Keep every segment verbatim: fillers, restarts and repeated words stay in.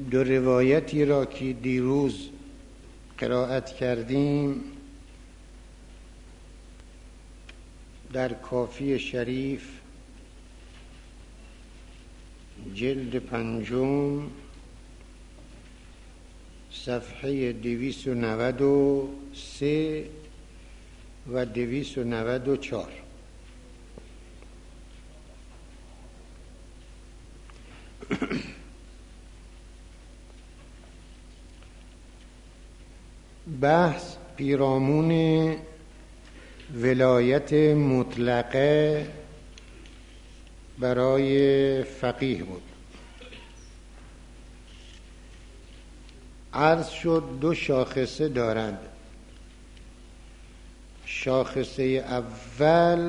دو روایتی را که دیروز قرائت کردیم در کافی شریف جلد پنجم صفحه دویست و نود و سه و دویست و نود و چهار. بحث پیرامون ولایت مطلقه برای فقیه بود. عرض شد دو شاخصه دارند. شاخصه اول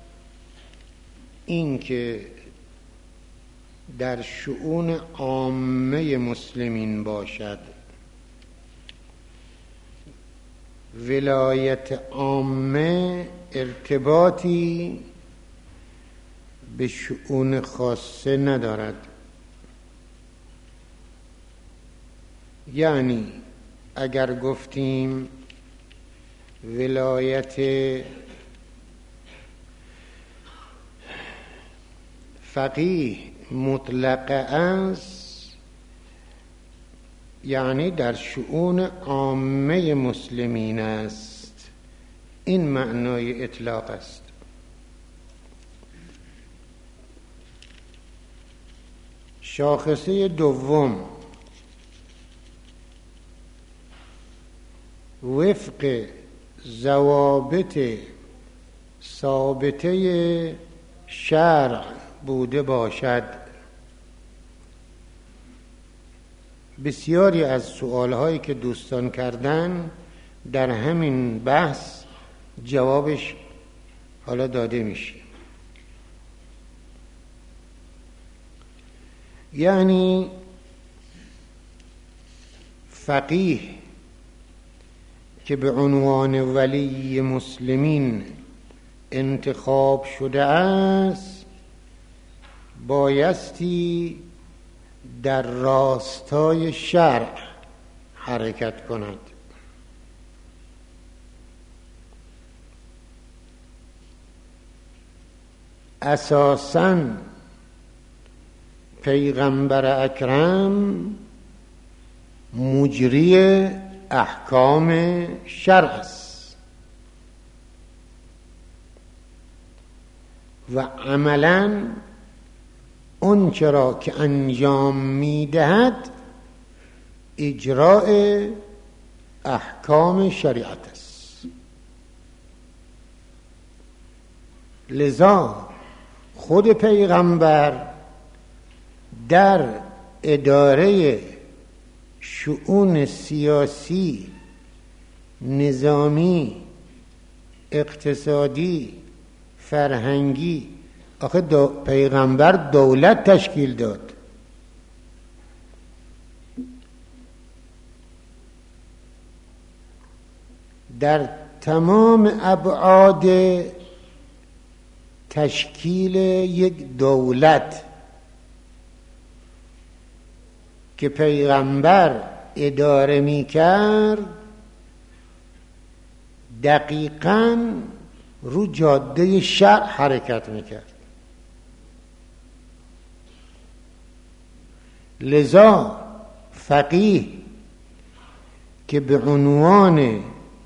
این که در شؤون عامه مسلمین باشد. ولایت عامه ارتباطی به شؤون خاصه ندارد. یعنی اگر گفتیم ولایت فقیه مطلق است، یعنی در شؤون عامه مسلمین است. این معنای اطلاق است. شاخصه دوم وفق ضوابط ثابته شرع بوده باشد. بسیاری از سؤالهایی که دوستان کردن در همین بحث جوابش حالا داده میشه. یعنی فقیه که به عنوان ولی مسلمین انتخاب شده است بایستی در راستای شرع حرکت کند. اساساً پیغمبر اکرم مجری احکام شرع است و عملاً اون چرا که انجام میدهد اجراء احکام شریعت است. لذا خود پیغمبر در اداره شؤون سیاسی، نظامی، اقتصادی، فرهنگی، آخه دو پیغمبر دولت تشکیل داد. در تمام ابعاد تشکیل یک دولت که پیغمبر اداره می کرد دقیقاً رو جاده شرع حرکت می کرد. لذا فقیه که به عنوان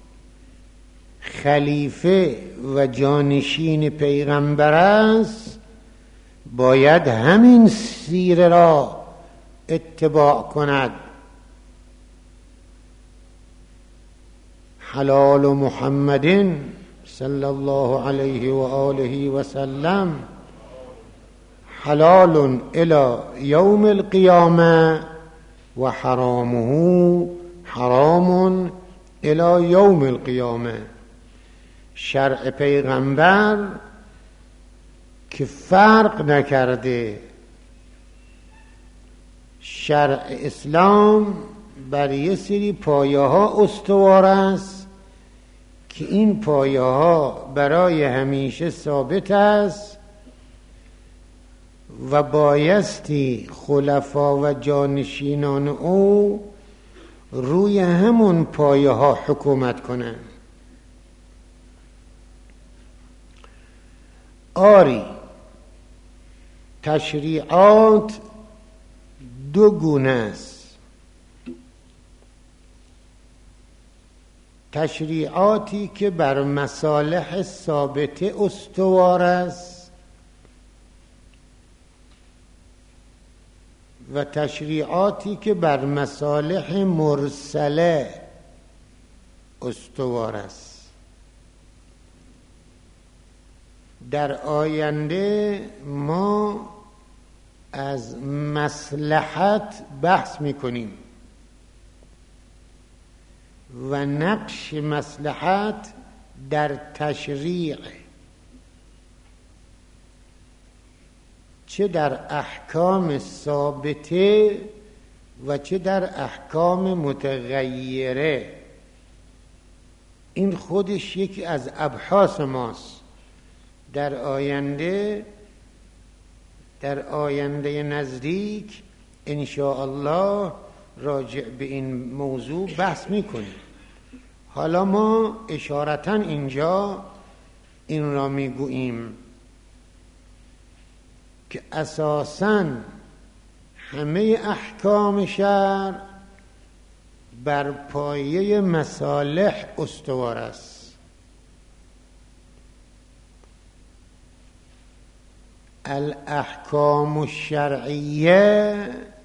خلیفه و جانشین پیغمبر است باید همین سیره را اتباع کند. حلال محمد صلی الله علیه و آله و سلم حلال الی یوم القیامه و حرامه حرام الی یوم القیامه. شرع پیغمبر که فرق نکرده، شرع اسلام بر یه سری پایه ها استوار است که این پایه ها برای همیشه ثابت است و بایستی خلفا و جانشینان او روی همون پایه ها حکومت کنند. آری تشریعات دو گونه است. تشریعاتی که بر مصالح ثابته استوار است و تشریعاتی که بر مصالح مرسله استوار است. در آینده ما از مصلحت بحث میکنیم و نقش مصلحت در تشریع، چه در احکام ثابته و چه در احکام متغیره. این خودش یکی از ابحاث ماست. در آینده در آینده نزدیک ان شاء الله راجع به این موضوع بحث میکنیم. حالا ما اشارتاً اینجا این را میگوییم که اساساً همه احکام شرع بر پایه مصالح استوار است. الاحکام الشرعیه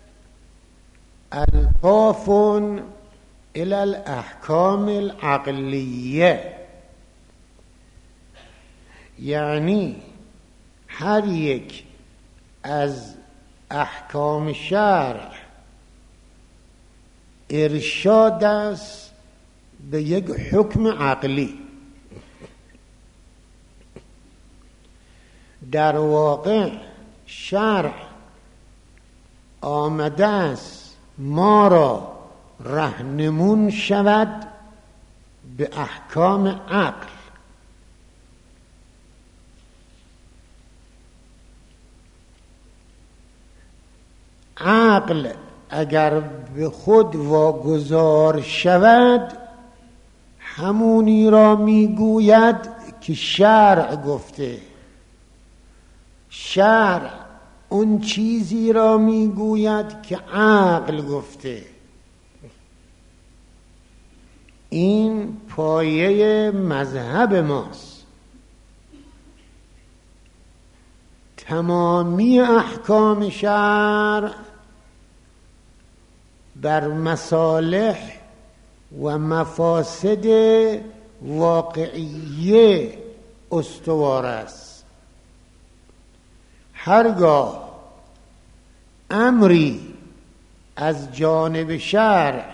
الطاف الى الاحکام العقلیه، یعنی هر یک از احکام شرع ارشاد است به یک حکم عقلی. در واقع شرع آمده است ما را راهنمون شود به احکام عقل. عقل اگر به خود واگذار شود همونی را میگوید که شرع گفته. شرع اون چیزی را میگوید که عقل گفته. این پایه مذهب ماست. تمامی احکام شرع بر مصالح و مفاسد واقعیه استوار است. هرگاه امری از جانب شرع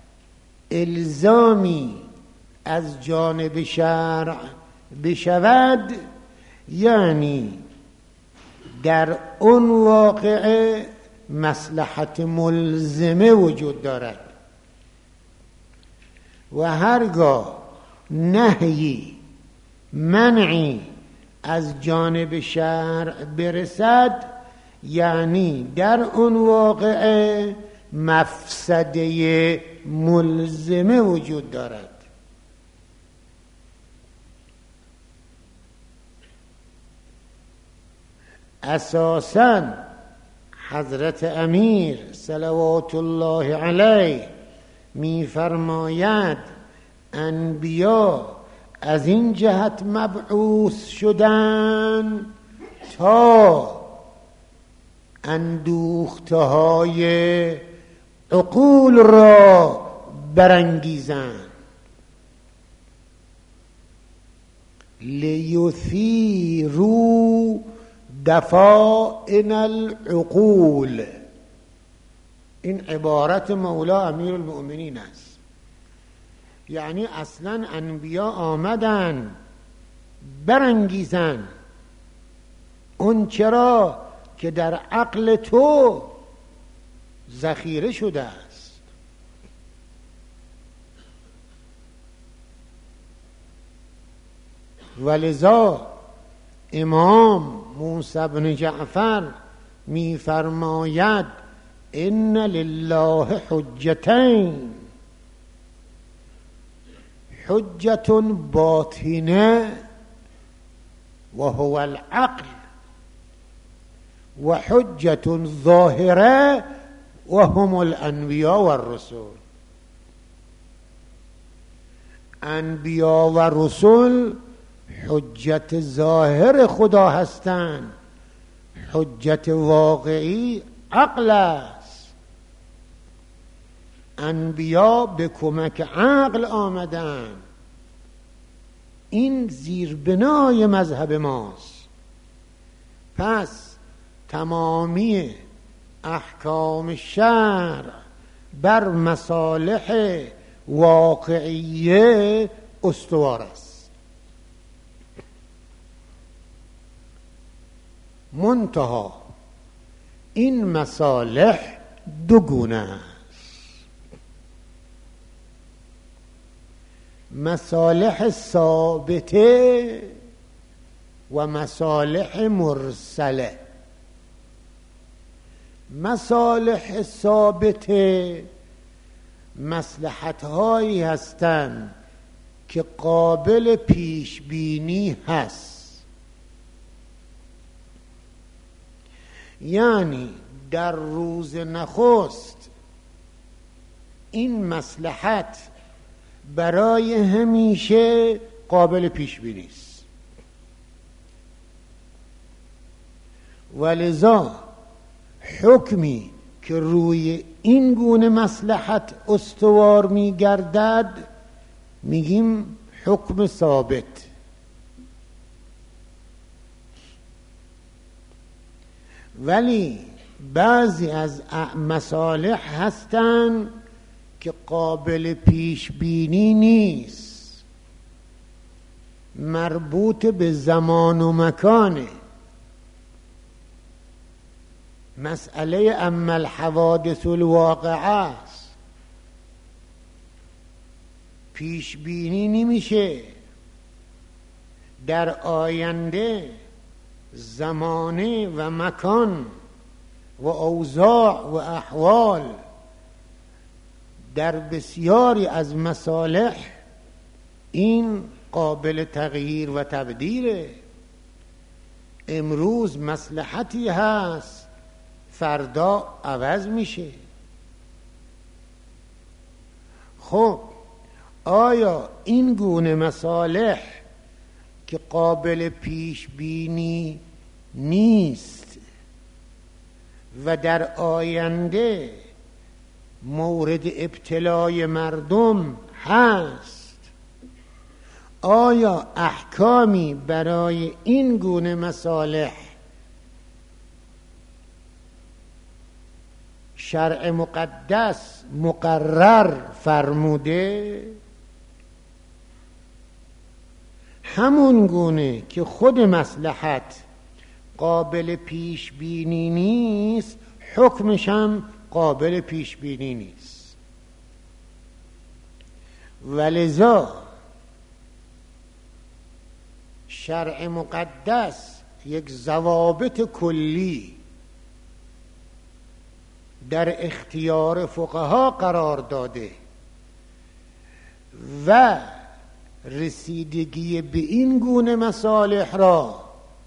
الزامی از جانب شرع بشود، یعنی در اون واقعه مصلحت ملزمه وجود دارد و هرگاه نهی منعی از جانب شرع برسد، یعنی در اون واقعه مفسده ملزمه وجود دارد. اساساً حضرت امیر صلوات الله علیه می فرماید انبیا از این جهت مبعوث شدن تا اندوختهای عقول را برانگیزند، لیثیروا دفائن العقول. این عبارت مولا امیر المؤمنین است. یعنی اصلا انبیا آمدن برانگیزن اون چرا که در عقل تو ذخیره شده است. ولذا امام موسی بن جعفر می‌فرماید ان لله حجتین، حجت باطنه و هو العقل و حجت ظاهره و هم الانبیاء و الرسل. انبیا و رسول حجت ظاهر خدا هستند، حجت واقعی عقل است. انبیا به کمک عقل آمدن. این زیربنای مذهب ماست. پس تمامی احکام شرع بر مصالح واقعیه استوار است. منتها این مصالح دو گونه است: مصالح ثابته و مصالح مرسله. مصالح ثابته مصلحت هایی هستند که قابل پیش بینی هست، یعنی در روز نخست این مصلحت برای همیشه قابل پیش بینی است، ولذا حکمی که روی این گونه مصلحت استوار می گردد میگیم حکم ثابت. ولی بعضی از مصالح هستند که قابل پیش بینی نیست، مربوط به زمان و مکانه. مسئله اما الحوادث الواقعه است، پیش بینی نمیشه. در آینده زمانه و مکان و اوضاع و احوال در بسیاری از مصالح این قابل تغییر و تبدیله. امروز مصلحتی هست، فردا عوض میشه. خب آیا این گونه مصالح که قابل پیش بینی نیست و در آینده مورد ابتلای مردم هست، آیا احکامی برای این گونه مصالح شرع مقدس مقرر فرموده؟ همون گونه که خود مصلحت قابل پیش بینی نیست، حکمش هم قابل پیش بینی نیست. ولذا شرع مقدس یک ضوابط کلی در اختیار فقها قرار داده و رسیدگی به این گونه مصالح را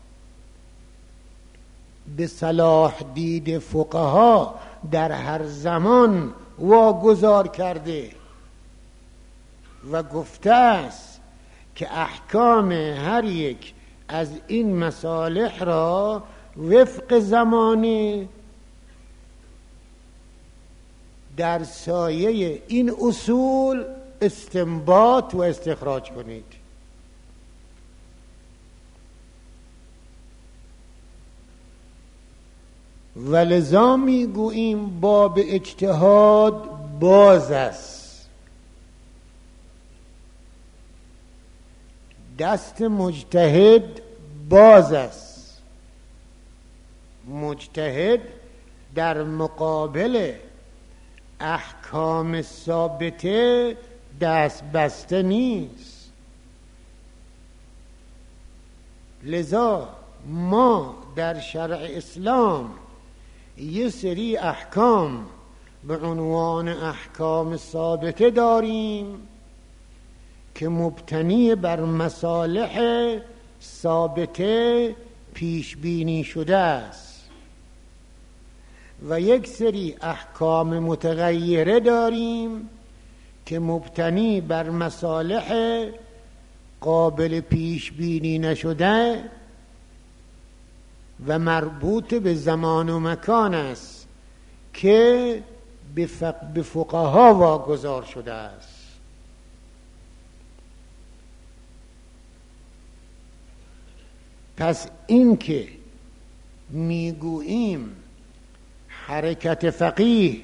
به صلاح دید فقها در هر زمان واگذار کرده و گفته است که احکام هر یک از این مصالح را وفق زمانه در سایه این اصول استنباط و استخراج کنید. ولذا میگوییم باب اجتهاد باز است، دست مجتهد باز است. مجتهد در مقابل احکام ثابته دست بسته نیست. لذا ما در شرع اسلام یه سری احکام به عنوان احکام ثابته داریم که مبتنی بر مصالح ثابته پیش بینی شده است و یک سری احکام متغیره داریم که مبتنی بر مصالح قابل پیش بینی نشده و مربوط به زمان و مکان است که به فقها واگذار شده است. پس این که میگوییم حرکت فقیه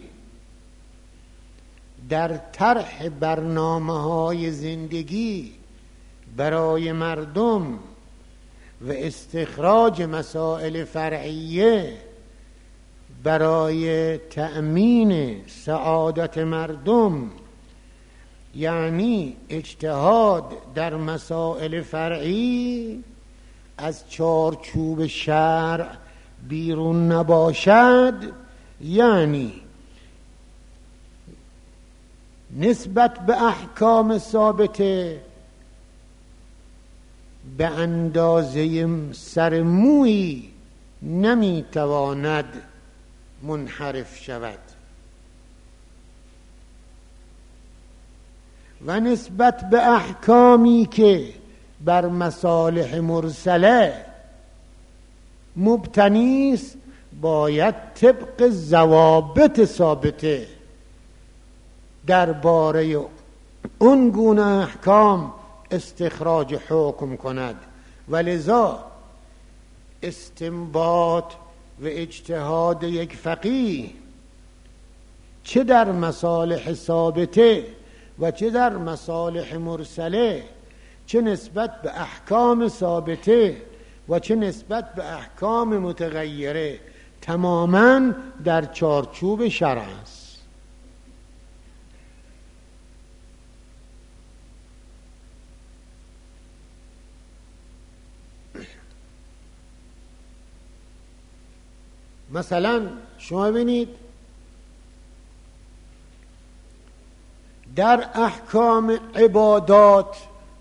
در طرح برنامه‌های زندگی برای مردم و استخراج مسائل فرعیه برای تأمین سعادت مردم، یعنی اجتهاد در مسائل فرعی از چارچوب شرع بیرون نباشد، یعنی نسبت به احکام ثابته به اندازه سر مویی نمیتواند منحرف شود و نسبت به احکامی که بر مصالح مرسله مبتنی است باید طبق ضوابط ثابته درباره اون گونه احکام استخراج حکم کند. ولذا استنباط و اجتهاد یک فقیه چه در مصالح ثابته و چه در مصالح مرسله، چه نسبت به احکام ثابته و چه نسبت به احکام متغیره، تماماً در چارچوب شرع است. مثلا شما ببینید در احکام عبادات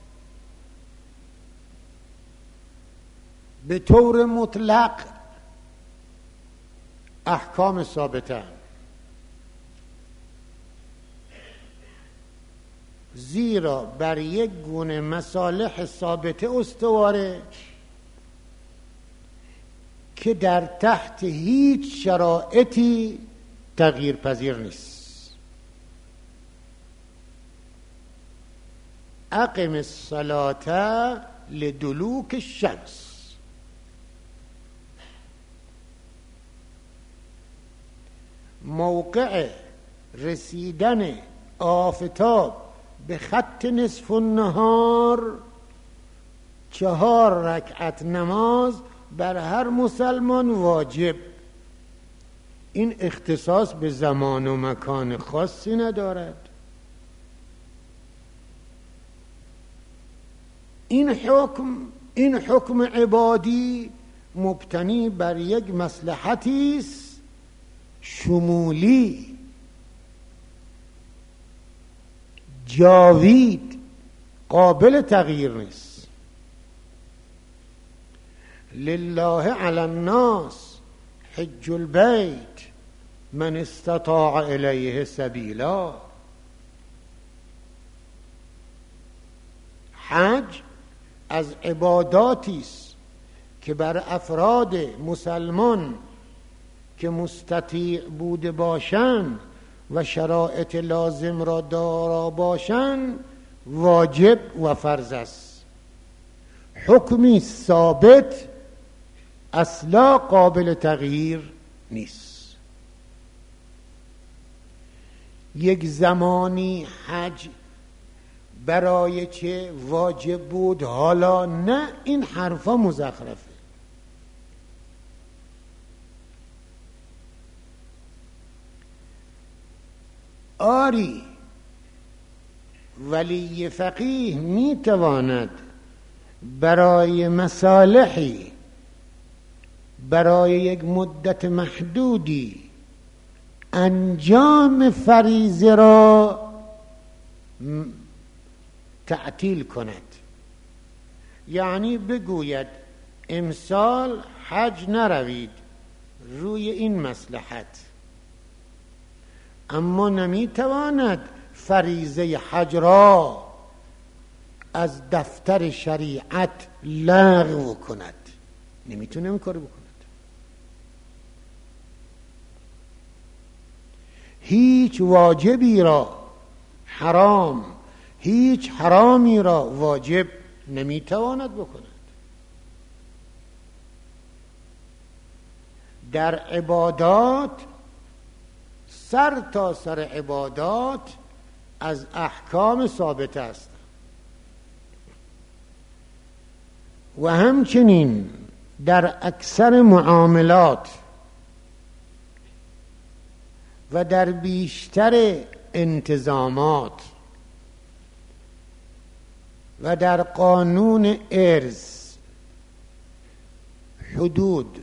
به طور مطلق احکام ثابته، زیرا بر یک گونه مصالح ثابته استواره که در تحت هیچ شرایطی تغییر پذیر نیست. اقم الصلاة لدلوک الشمس، موقع رسیدن آفتاب به خط نصف النهار چهار رکعت نماز بر هر مسلمان واجب. این اختصاص به زمان و مکان خاصی ندارد. این حکم این حکم عبادی مبتنی بر یک مصلحتی است شمولی، جاوید، قابل تغییر نیست. لله علی الناس حج البیت من استطاع الیه سبیلا. حج از عباداتی است که بر افراد مسلمان که مستطیع بوده باشند و شرایط لازم را دارا باشند واجب و فرض است. حکمی ثابت اصلا قابل تغییر نیست. یک زمانی حج برای چه واجب بود حالا نه، این حرفا مزخرفه. آری ولی فقیه میتواند برای مصالحی برای یک مدت محدودی انجام فریضه را تعطیل کند، یعنی بگوید امسال حج نروید روی این مصلحت، اما نمیتواند فریضه حج را از دفتر شریعت لغو کند، نمیتونه این کارو بکند. هیچ واجبی را حرام، هیچ حرامی را واجب نمیتواند بکند. در عبادات، سر تا سر عبادات از احکام ثابت است و همچنین در اکثر معاملات و در بیشتر انتظامات و در قانون ارث، حدود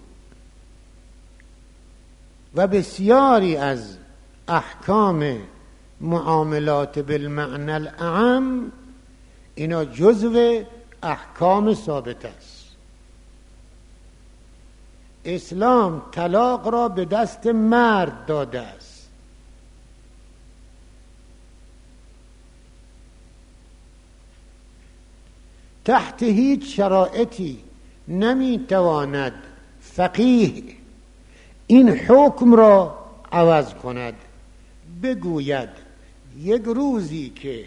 و بسیاری از احکام معاملات بالمعنى الاعم، اینا جزو احکام ثابت است. اسلام طلاق را به دست مرد داده است. تحت هیچ شرایطی نمیتواند فقیه این حکم را عوض کند، بگوید یک روزی که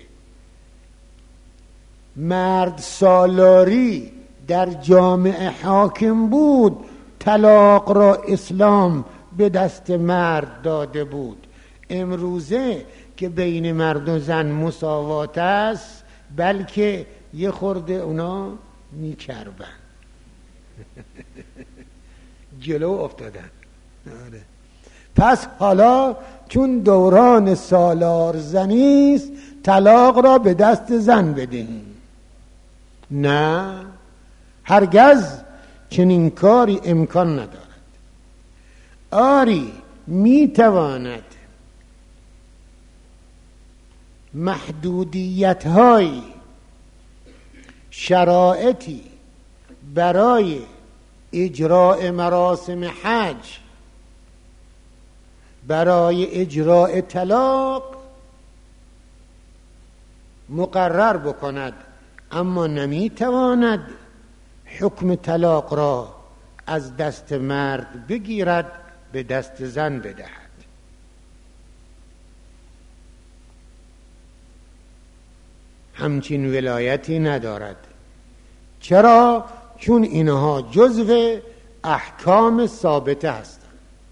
مرد سالاری در جامعه حاکم بود، طلاق را اسلام به دست مرد داده بود. امروزه که بین مرد و زن مساوات است، بلکه یه خورده اونا میچربن جلو افتادن. آره. پس حالا چون دوران سالار زنی است، طلاق را به دست زن بدین. نه، هرگز چنین کاری امکان ندارد. آری میتواند محدودیت های شرایطی برای اجراء مراسم حج، برای اجراء طلاق مقرر بکند، اما نمیتواند حکم طلاق را از دست مرد بگیرد به دست زن بدهد. همچین ولایتی ندارد. چرا؟ چون اینها جزو احکام ثابته هستند.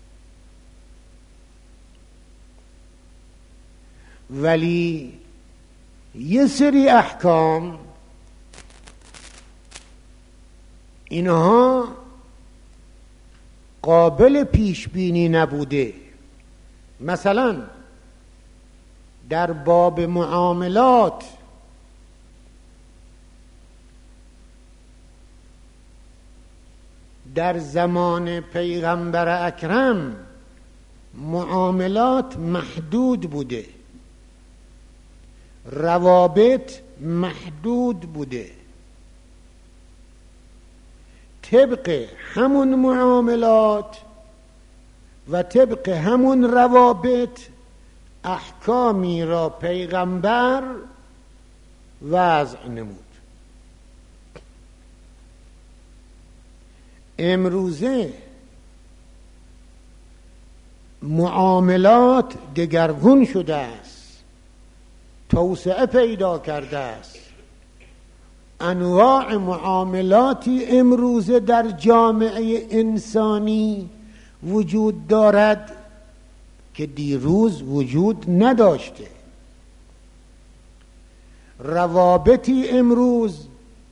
ولی یه سری احکام اینها قابل پیش بینی نبوده. مثلا در باب معاملات در زمان پیغمبر اکرم معاملات محدود بوده، روابط محدود بوده. طبق همون معاملات و طبق همون روابط احکامی را پیغمبر وضع نمود. امروزه معاملات دگرگون شده است، توسعه پیدا کرده است. انواع معاملاتی امروزه در جامعه انسانی وجود دارد که دیروز وجود نداشته. روابطی امروز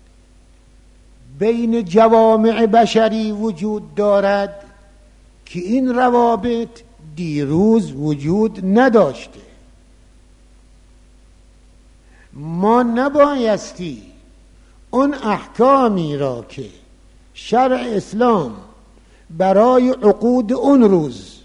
بین جوامع بشری وجود دارد که این روابط دیروز وجود نداشته. ما نبایستی اون احکامی را که شرع اسلام برای عقود اون روز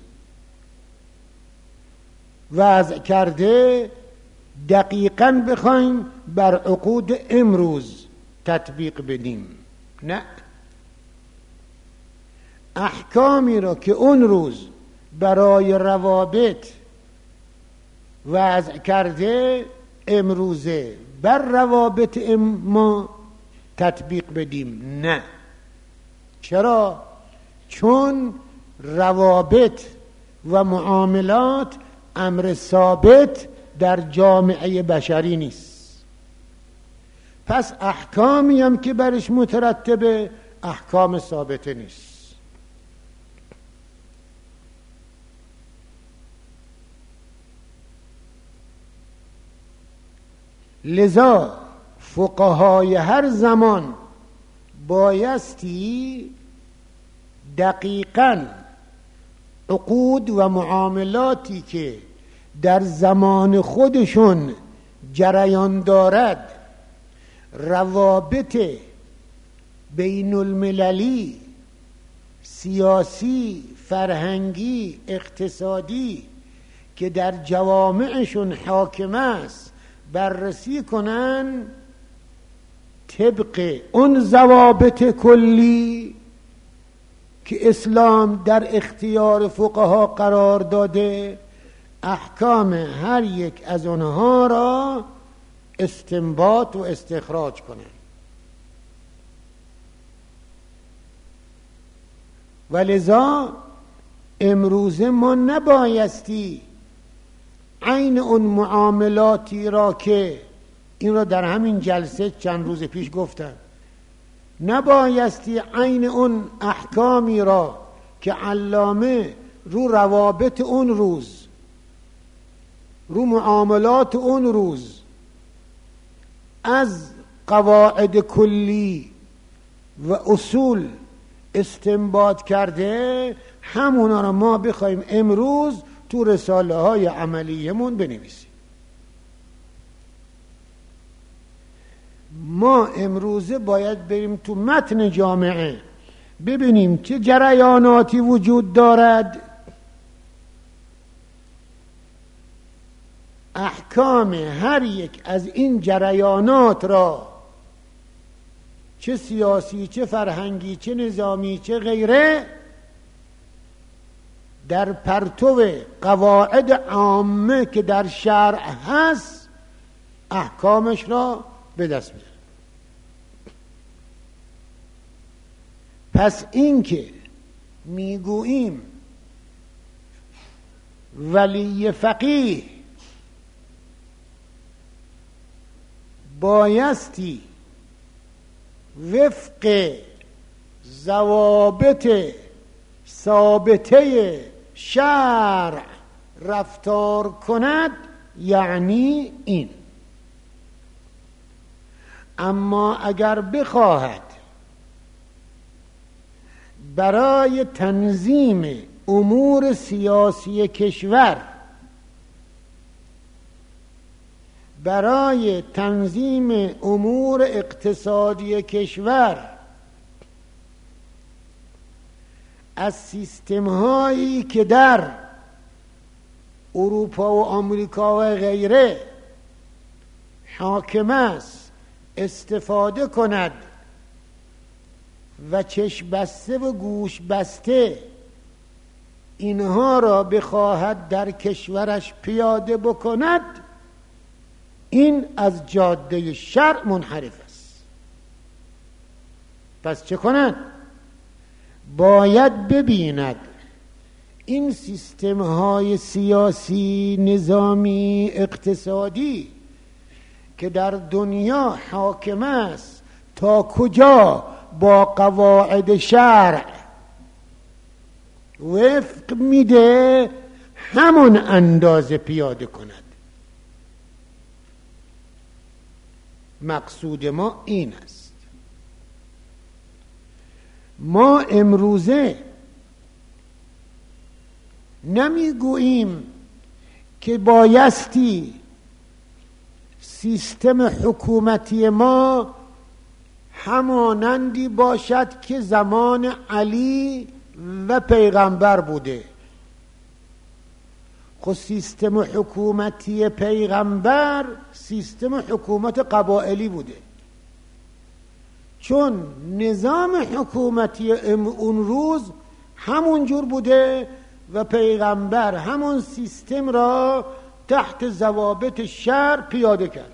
وضع کرده، دقیقاً بخوایم بر عقود امروز تطبیق بدیم. نه، احکامی را که اون روز برای روابط وضع کرده امروزه بر روابط ما تطبیق بدیم. نه. چرا؟ چون روابط و معاملات امر ثابت در جامعه بشری نیست. پس احکامی هم که برش مترتبه احکام ثابته نیست. لذا فقهای هر زمان بایستی دقیقاً عقود و معاملاتی که در زمان خودشون جریان دارد، روابط بین المللی، سیاسی، فرهنگی، اقتصادی که در جوامعشون حاکم است، بررسی کنن طبق اون ضوابط کلی که اسلام در اختیار فقها قرار داده، احکام هر یک از اونها را استنباط و استخراج کنن. ولذا امروز ما نبایستی عین اون معاملاتی را که این را در همین جلسه چند روز پیش گفتم، نبایستی عین اون احکامی را که علامه رو روابط اون روز، رو معاملات اون روز از قواعد کلی و اصول استنباط کرده، همونا را ما بخوایم امروز تو رساله های عملیمون بنویسیم. ما امروزه باید بریم تو متن جامعه ببینیم چه جریاناتی وجود دارد، احکام هر یک از این جریانات را، چه سیاسی، چه فرهنگی، چه نظامی، چه غیره، در پرتو قواعد عامه که در شرع هست احکامش را به دست بیاریم. پس این که میگوییم ولی فقیه بایستی وفق ضوابط ثابته شرع رفتار کند، یعنی این. اما اگر بخواهد برای تنظیم امور سیاسی کشور، برای تنظیم امور اقتصادی کشور از سیستم هایی که در اروپا و آمریکا و غیره حاکم است استفاده کند و چشم بسته و گوش بسته اینها را بخواهد در کشورش پیاده بکند، این از جاده شرع منحرف است. پس چه کند؟ باید ببیند این سیستم های سیاسی، نظامی، اقتصادی که در دنیا حاکم است تا کجا با قواعد شرع وفق میده، همون اندازه پیاده کند. مقصود ما این است. ما امروزه نمیگوییم که بایستی سیستم حکومتی ما همانندی باشد که زمان علی و پیغمبر بوده. خب سیستم حکومتی پیغمبر سیستم حکومت قبائلی بوده، چون نظام حکومتی اون روز همون جور بوده و پیغمبر همون سیستم را تحت ضوابط شرع پیاده کرد.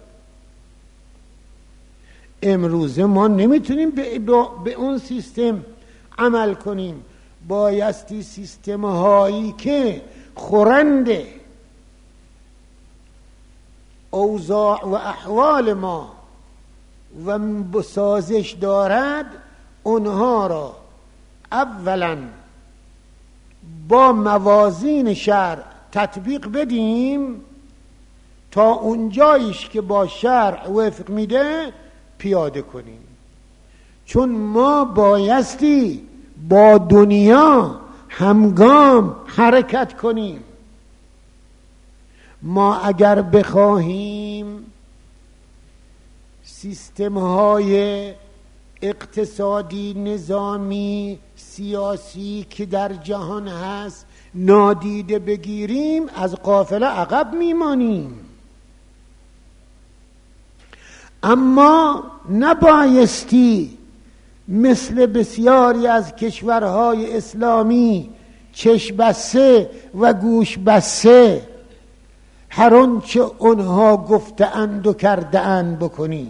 امروزه ما نمیتونیم به, به اون سیستم عمل کنیم، بایستی سیستم هایی که خورند اوضاع و احوال ما و بسازش دارد اونها را اولا با موازین شرع تطبیق بدیم تا اونجایش که با شرع وفق میده پیاده کنیم. چون ما بایستی با دنیا همگام حرکت کنیم. ما اگر بخواهیم سیستم های اقتصادی، نظامی، سیاسی که در جهان هست نادیده بگیریم، از قافله عقب میمانیم. اما نبایستی مثل بسیاری از کشورهای اسلامی چشم بسته و گوش بسته هر آنچه اونها گفته‌اند و کرده‌اند بکنیم.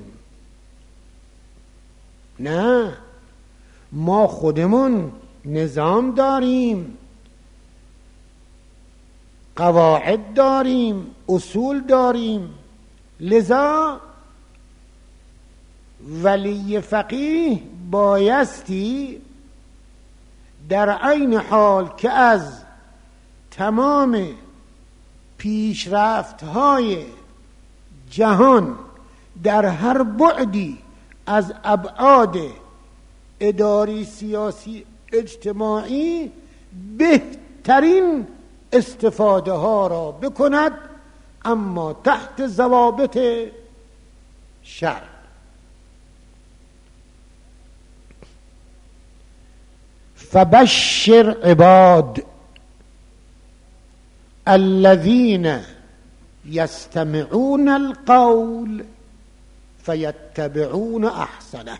نه، ما خودمون نظام داریم، قواعد داریم، اصول داریم. لذا ولی فقیه بایستی در عین حال که از تمام پیشرفت‌های جهان در هر بعدی از ابعاد اداری، سیاسی، اجتماعی بهترین استفاده ها را بکند، اما تحت ضوابط شرع. فبشر عباد الذين يستمعون القول فيتبعون احسنه.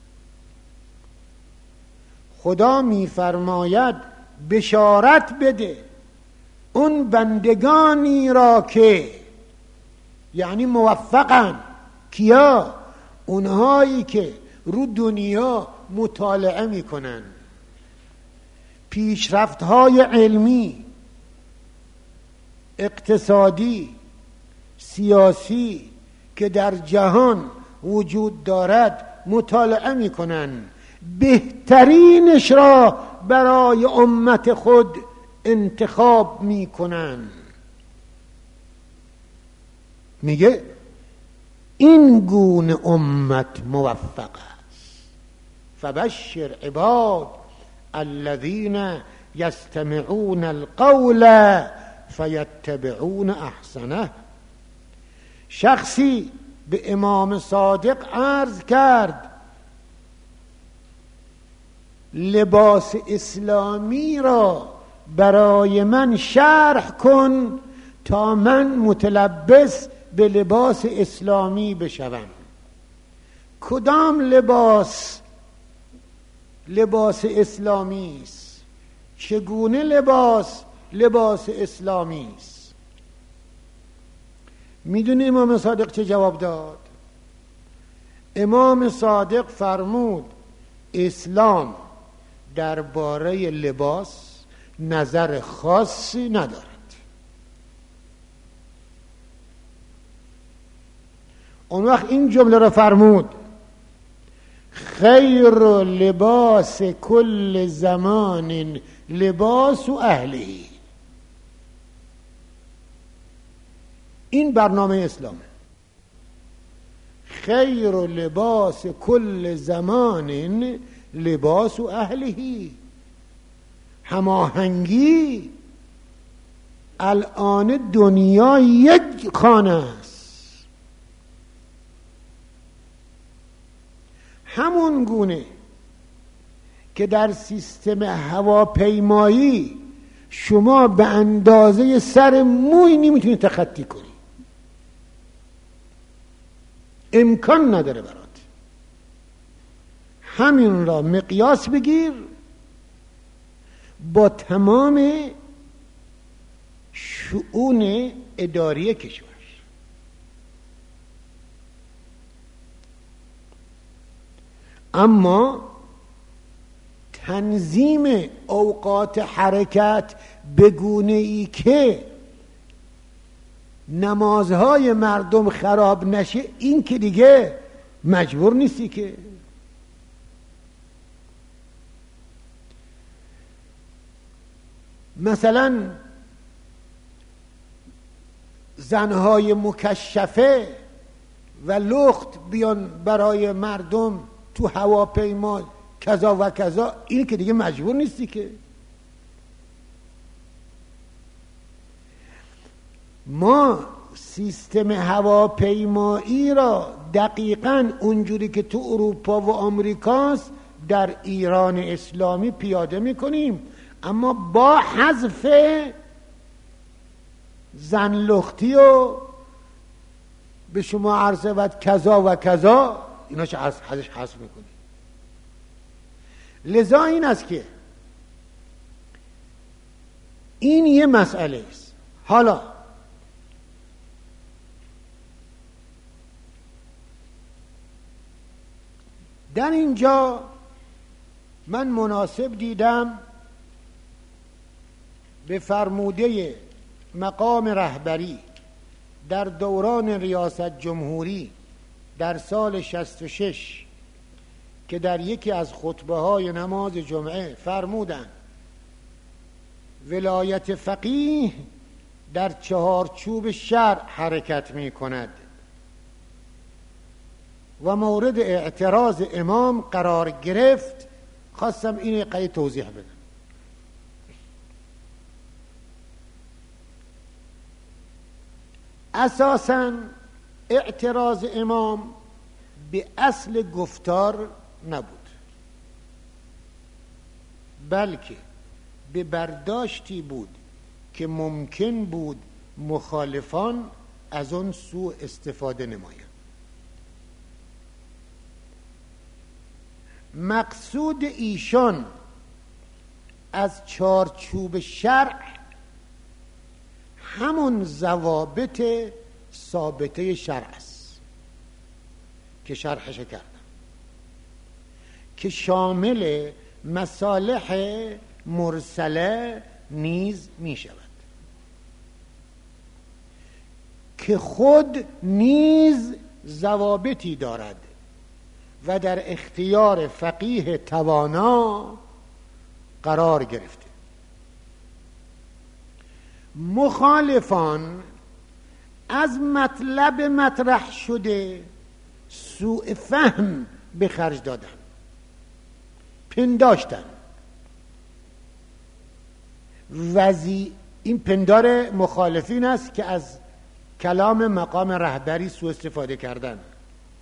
خدا میفرماید بشارت بده اون بندگانی را که، یعنی موفقن، کیا؟ اونهایی که رو دنیا مطالعه میکنن، پیشرفت‌های علمی، اقتصادی، سیاسی که در جهان وجود دارد مطالعه میکنن، بهترینش را برای امت خود انتخاب میکنن. میگه این گونه امت موفق است. فبشر عباد الذين يستمعون القول فيتبعون احسنه. شخصی به امام صادق عرض کرد لباس اسلامی را برای من شرح کن تا من متلبس به لباس اسلامی بشوم. کدام لباس لباس اسلامی است؟ چگونه لباس لباس اسلامی است؟ میدونی امام صادق چه جواب داد؟ امام صادق فرمود اسلام درباره لباس نظر خاصی ندارد. اون وقت این جمله را فرمود خیر لباس کل زمان لباس اهلی. این برنامه اسلامه. خیر لباس کل زمان لباس اهلی. هماهنگی الان دنیا یک خانه است. همون گونه که در سیستم هواپیمایی شما به اندازه سر موی نمیتونی تخطی کنی، امکان نداره برات. همین را مقیاس بگیر با تمام شؤون اداری کشور. اما تنظیم اوقات حرکت به گونه ای که نمازهای مردم خراب نشه، این که دیگه مجبور نیستی که. مثلا زنهای مکشفه و لخت بیان برای مردم تو هواپیما کذا و کذا، این که دیگه مجبور نیستی که. ما سیستم هواپیمایی را دقیقاً اونجوری که تو اروپا و آمریکاست در ایران اسلامی پیاده میکنیم، اما با حذف زن لختی و به شما عرض شود کذا و کذا، اینا چه حذفش حذف میکنیم. لذا این است که این یه مسئله است. حالا در اینجا من مناسب دیدم به فرموده مقام رهبری در دوران ریاست جمهوری در سال شصت و شش که در یکی از خطبه های نماز جمعه فرمودند ولایت فقیه در چهارچوب شرع حرکت می کند و مورد اعتراض امام قرار گرفت. خواستم این قضیه توضیح بدم. اساساً اعتراض امام به اصل گفتار نبود، بلکه به برداشتی بود که ممکن بود مخالفان از آن سوء استفاده نمایند. مقصود ایشان از چارچوب شرع همون ضوابط ثابته شرع است که شرحش کردم، که شامل مصالح مرسله نیز می شود، که خود نیز ضوابطی دارد و در اختیار فقیه توانا قرار گرفته. مخالفان از مطلب مطرح شده سوء فهم به خرج دادن، پنداشتن. وزی این پندار مخالفین است که از کلام مقام رهبری سوء استفاده کردن.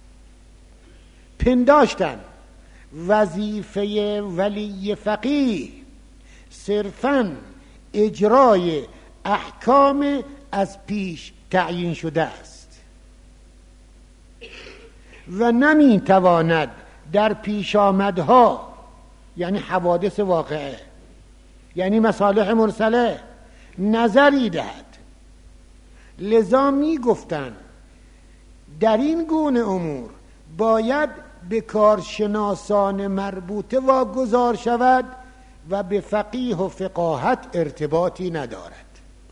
پنداشتن وظیفه ولی فقیه صرفاً اجرای احکام از پیش تعیین شده است و نمی تواند در پیش آمدها، یعنی حوادث واقعه، یعنی مصالح مرسله، نظری دهد. لذا می گفتند در این گونه امور باید به کارشناسان مربوطه واگذار شود و به فقیه و فقاهت ارتباطی ندارد.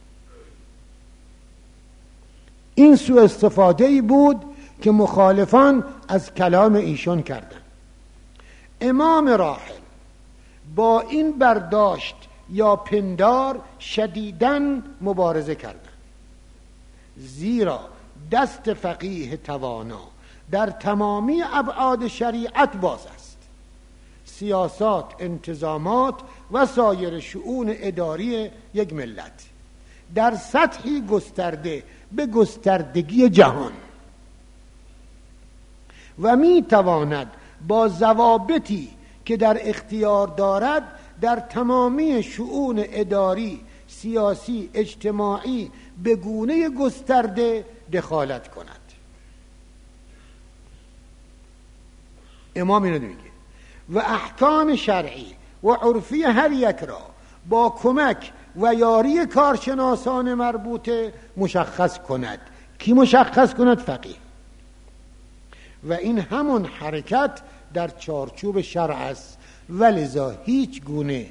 این سوء استفاده‌ای بود که مخالفان از کلام ایشون کردند. امام راحل با این برداشت یا پندار شدیداً مبارزه کردند، زیرا دست فقیه توانا در تمامی ابعاد شریعت باز است. سیاسات، انتظامات و سایر شؤون اداری یک ملت در سطحی گسترده به گستردگی جهان و می تواند با ضوابطی که در اختیار دارد در تمامی شؤون اداری، سیاسی، اجتماعی به گونه گسترده دخالت کند. امام اینو میگه و احکام شرعی و عرفی هر یک را با کمک و یاری کارشناسان مربوطه مشخص کند. کی مشخص کند؟ فقیه. و این همون حرکت در چارچوب شرع است، ولذا هیچ گونه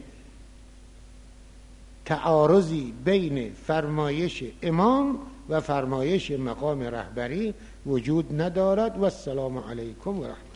تعارضی بین فرمایش امام و فرمایش مقام رهبری وجود ندارد. و السلام علیکم و رحمت